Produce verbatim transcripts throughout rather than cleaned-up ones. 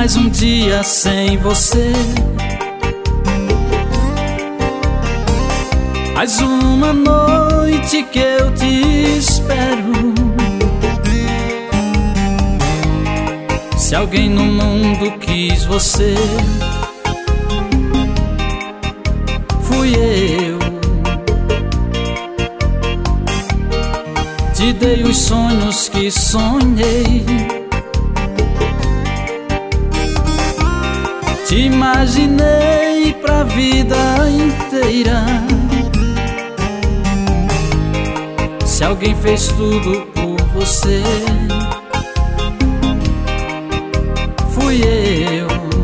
mais um dia sem você, mais uma noite que eu te espero. Se alguém no mundo quis você, fui eu. Te dei os sonhos que sonhei, te imaginei pra vida inteira. Se alguém fez tudo por você, fui eu.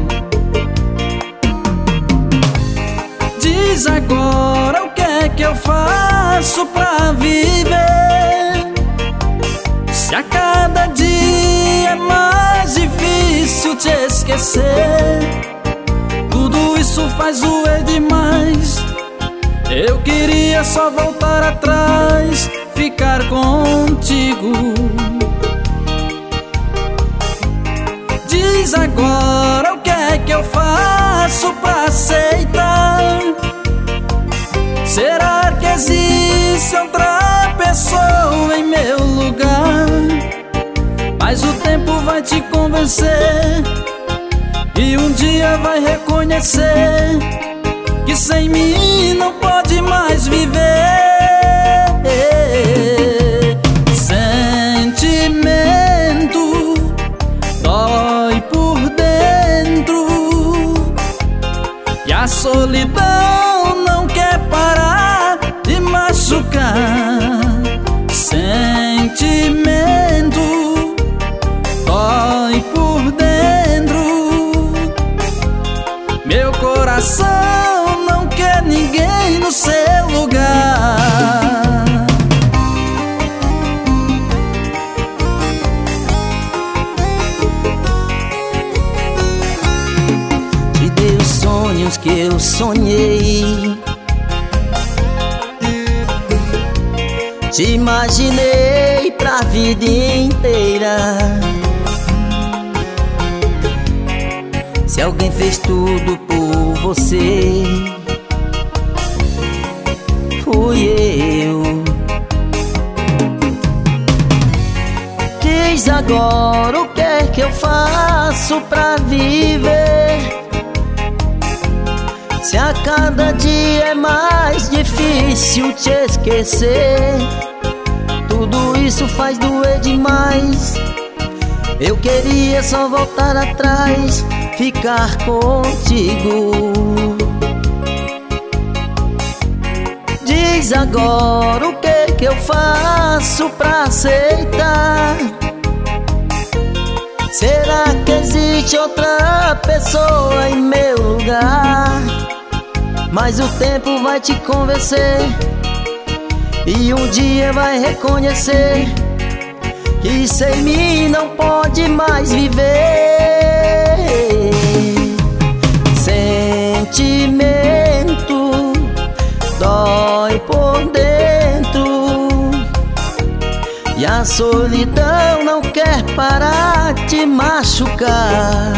Diz agora o que é que eu faço pra viver, se a cada dia é mais difícil te esquecer. Tudo isso faz doer demais. Eu queria só voltar atrás, ficar contigo. Diz agora o que é que eu faço pra aceitar. Será que existe outra pessoa em meu lugar? Mas o tempo vai te convencer, e um dia vai reconhecer que sem mim não pode mais viver. Sentimento dói por dentro, e a solidão não quer parar de machucar. Sentimento dói por dentro, meu coração não quer ninguém no seu lugar. Te dei os sonhos que eu sonhei, te imaginei pra vida inteira. Se alguém fez tudo por você, fui eu. Diz agora o que é que eu faço pra viver, se a cada dia é mais difícil te esquecer. Tudo isso faz doer demais. Eu queria só voltar atrás, ficar contigo. Diz agora o que que eu faço pra aceitar. Será que existe outra pessoa em meu lugar? Mas o tempo vai te convencer, e um dia vai reconhecer que sem mim não pode mais viver. Sentimento dói por dentro, e a solidão não quer parar de machucar.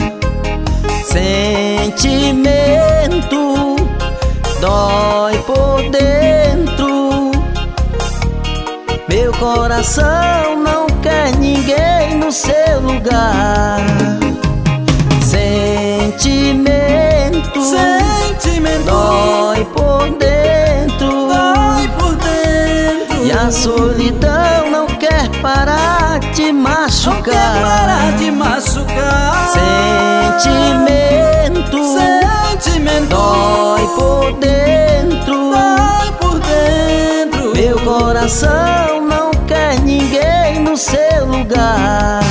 Sentimento dói por dentro, meu coração não quer ninguém no seu lugar. Sentimento, Sentimento dói por dentro, dói por dentro, e a solidão não quer parar de machucar. não quer parar de machucar. Sentimento, Sentimento dói por dentro, dói por dentro, meu coração não quer ninguém no seu lugar.